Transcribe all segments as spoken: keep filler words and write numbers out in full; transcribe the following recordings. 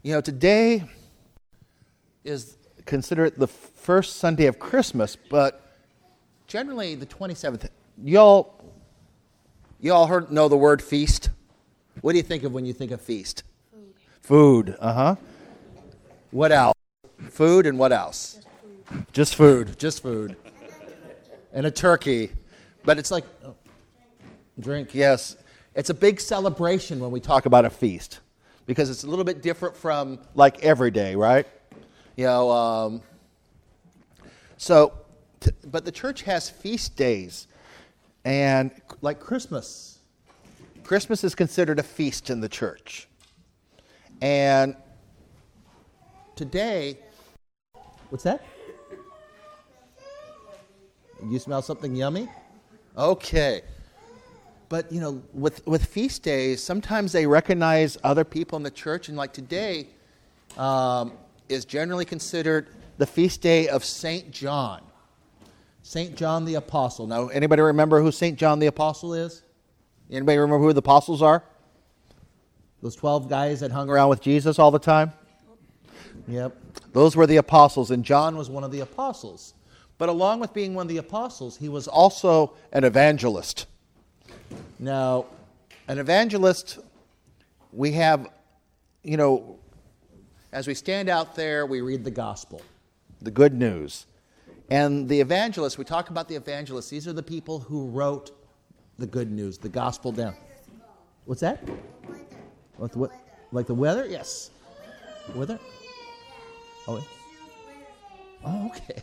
You know, today is considered the first Sunday of Christmas, but generally the twenty-seventh. Y'all, y'all heard know the word feast? What do you think of when you think of feast? Food. Food, uh-huh. What else? Food and what else? Just food. Just food. Just food. And a turkey. But it's like, oh, drink, yes. It's a big celebration when we talk about a feast because it's a little bit different from like every day, right? You know, um, so, t- but the church has feast days and like Christmas. Christmas is considered a feast in the church. And today, what's that? You smell something yummy? Okay. But, you know, with, with feast days, sometimes they recognize other people in the church. And like today um, is generally considered the feast day of Saint John. Saint John the Apostle. Now, anybody remember who Saint John the Apostle is? Anybody remember who the apostles are? Those twelve guys that hung around with Jesus all the time? Yep. Those were the apostles, and John was one of the apostles. But along with being one of the apostles, he was also an evangelist. Now, an evangelist, we have, you know, as we stand out there, we read the gospel, the good news. And the evangelists, we talk about the evangelists, these are the people who wrote the good news, the gospel down. What's that? What the, what, like the weather? Yes. Weather? Oh, oh okay.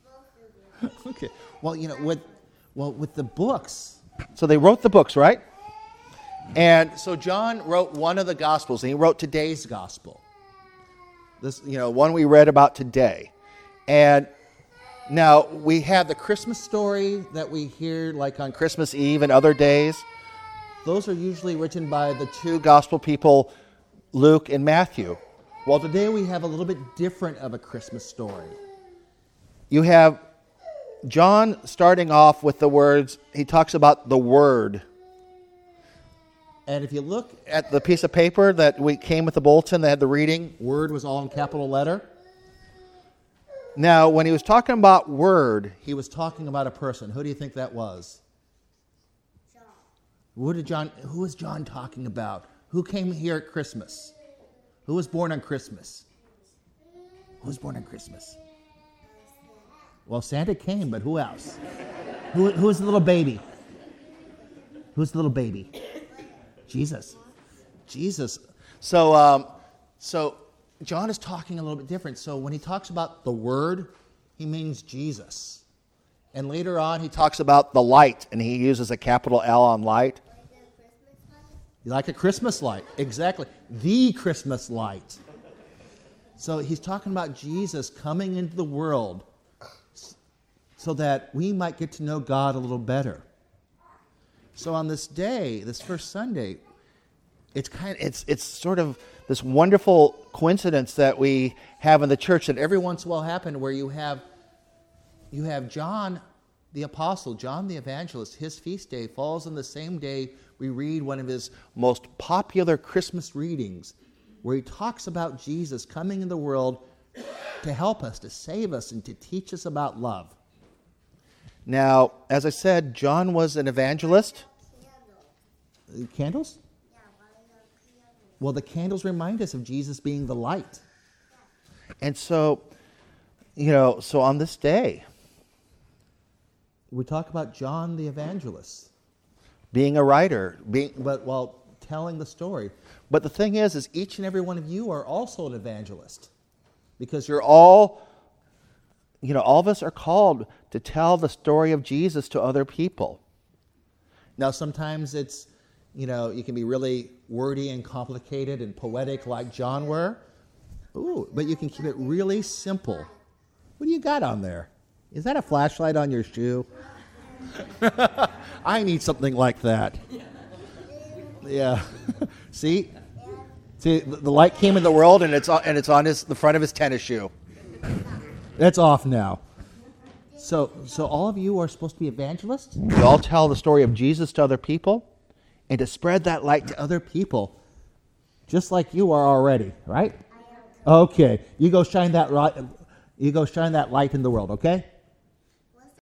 Okay. Well, you know, with well with the books. So they wrote the books, right? And so John wrote one of the gospels, and he wrote today's gospel. This, you know, one we read about today. And now we have the Christmas story that we hear like on Christmas Eve and other days. Those are usually written by the two gospel people, Luke and Matthew. Well, today we have a little bit different of a Christmas story. You have John starting off with the words, he talks about the Word. And if you look at the piece of paper that we came with the bulletin that had the reading, Word was all in capital letter. Now, when he was talking about Word, he was talking about a person. Who do you think that was? John. Who did John? Who was John talking about? Who came here at Christmas? Who was born on Christmas? Who was born on Christmas? Well, Santa came, but who else? Who, who was the little baby? Who's the little baby? Jesus. Jesus. So, um, so John is talking a little bit different. So when he talks about the Word, he means Jesus. And later on, he talks about the light, and he uses a capital L on light. Like a Christmas light. Exactly. The Christmas light. So he's talking about Jesus coming into the world so that we might get to know God a little better. So on this day, this first Sunday, it's kind of, it's it's sort of this wonderful coincidence that we have in the church that every once in a while happen where you have you have John the Apostle, John the Evangelist, his feast day falls on the same day we read one of his most popular Christmas readings where he talks about Jesus coming in the world to help us, to save us, and to teach us about love. Now, as I said, John was an evangelist. Candles? Candles? Yeah, why the candles? Well, the candles remind us of Jesus being the light. And so, you know, so on this day, we talk about John the Evangelist being a writer, being but while telling the story. But the thing is, is each and every one of you are also an evangelist because you're all, you know, all of us are called to tell the story of Jesus to other people. Now, sometimes it's, you know, you can be really wordy and complicated and poetic like John were. Ooh, but you can keep it really simple. What do you got on there? Is that a flashlight on your shoe? I need something like that. Yeah. See? See, the light came in the world and it's on, and it's on his the front of his tennis shoe. That's off now. So, so all of you are supposed to be evangelists. You all tell the story of Jesus to other people and to spread that light to other people just like you are already, right? I am. Okay, you go shine that light. You go shine that light in the world. Okay.